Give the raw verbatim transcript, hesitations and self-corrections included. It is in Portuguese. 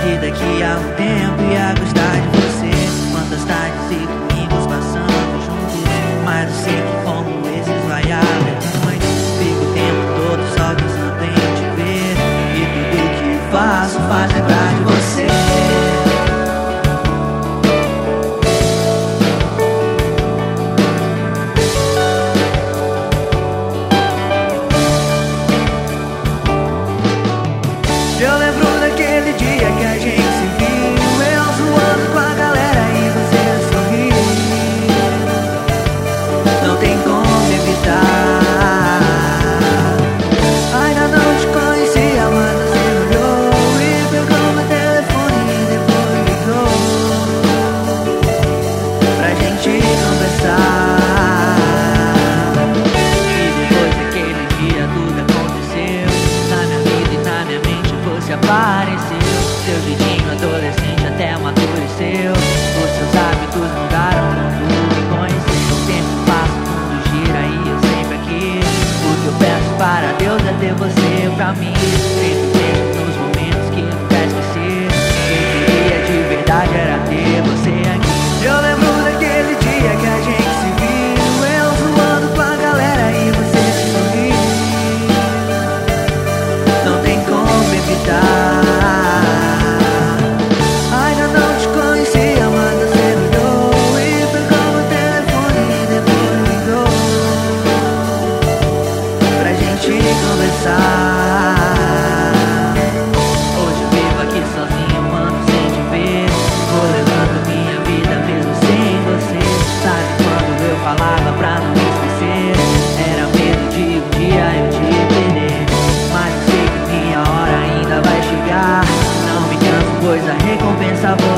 que daqui a um tempo ia gostar de você. Quantas tardes e domingos passando juntos, mas eu sei que como esses vai haver noites. Fico o tempo todo só pensando em te ver, e tudo que faço faz lembrar de você. Eu lembro daquele dia que a gente se viu, eu zoando com a galera e você sorriu. Não tem como evitar. Ainda não te conhecia, mas você me olhou e pegou meu telefone e depois ligou pra gente conversar. E depois daquele dia tudo aconteceu na minha vida e na minha mente. Você apareceu, seu jeitinho adolescente até amadureceu. Os seus hábitos mudaram quando me conheceu. O tempo passa, o mundo gira e eu sempre aqui. O que eu peço para Deus é ter você pra mim. Sempre penso nos momentos que nunca esqueci. O que eu queria de verdade era ter você aqui. Eu lembro daquele dia que a gente se viu, eu zoando com a galera e você sorriu. Não tem como evitar. Ainda não te conhecia, mas você me olhou e pegou meu telefone e depois ligou pra gente conversar. Hoje eu vivo aqui sozinho, mano, sem te ver. Vou levando minha vida mesmo sem você. Sabe quando eu falava pra não esquecer? Era medo de um dia eu te perder, mas eu sei que minha hora ainda vai chegar. Não me canso, pois a recompensa vou